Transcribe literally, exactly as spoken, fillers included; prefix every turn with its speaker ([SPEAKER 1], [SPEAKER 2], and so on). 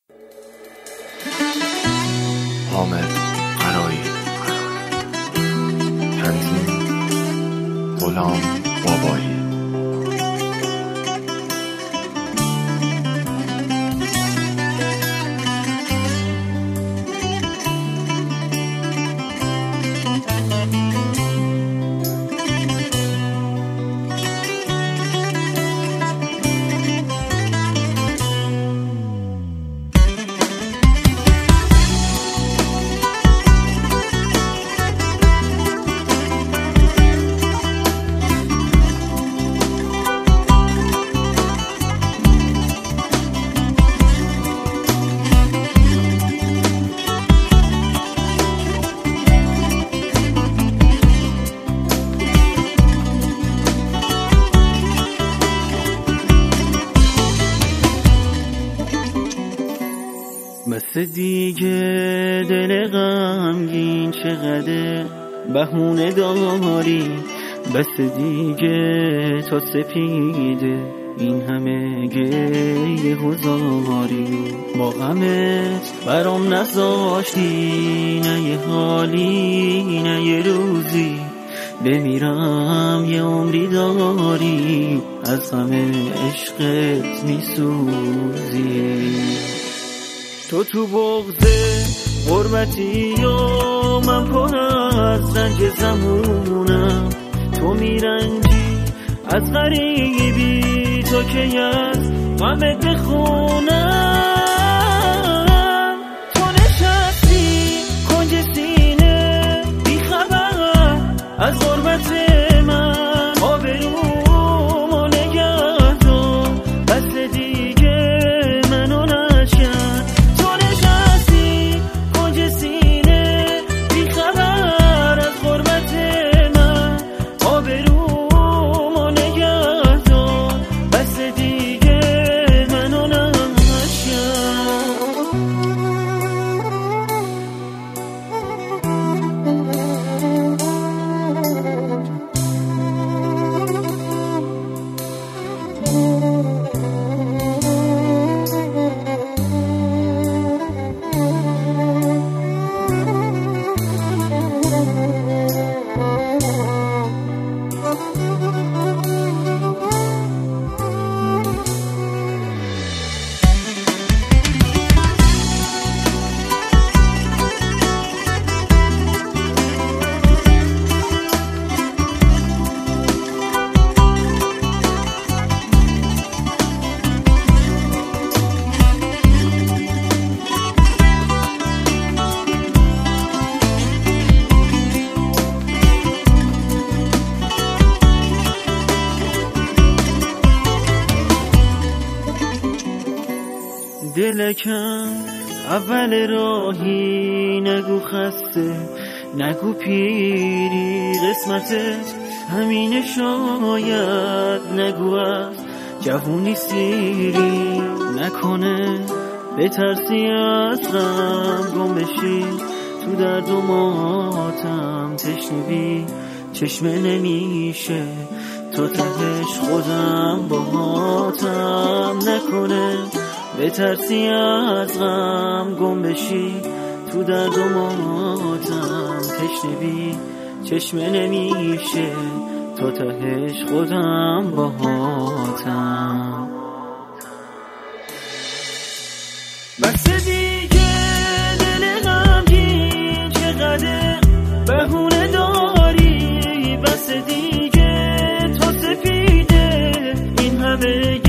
[SPEAKER 1] حامد قرایی، تنظیم غلام بابایی.
[SPEAKER 2] بس دیگه دل غمگین چقدر بهونه داری، بس دیگه تا سپیده این همه گریه گذاری. با غمت برام نذاشتی نه یه حالی نه یه روزی، بمیرم یه عمری داری از غم عشقت میسوزی. تو تو بغضه غربتی و من پر از رنج زمونم، تو میرنجی از غریبی تو که از غمت بخونم. تو نشستی کنج سینه بی خبر از غربت من، آبرومو نگه دار بس دیگه منو نشکن. دلکم اول راهی نگو خسته نگو پیری، قسمتت همینه شاید نگو از جوونی سیری. نکنه بترسی از غم گم بشی تو درد و ماتم، تشنگی چشمه نمیشه تا تهش خودم باهاتم. نکنه بترسی از غم گم بشی تو درد و ماتم، تشنگی چشمه نمیشه تا تهش خودم باهاتم. بس دیگه دل غمگین چقدر بهونه داری، بس دیگه تا سپیده این همه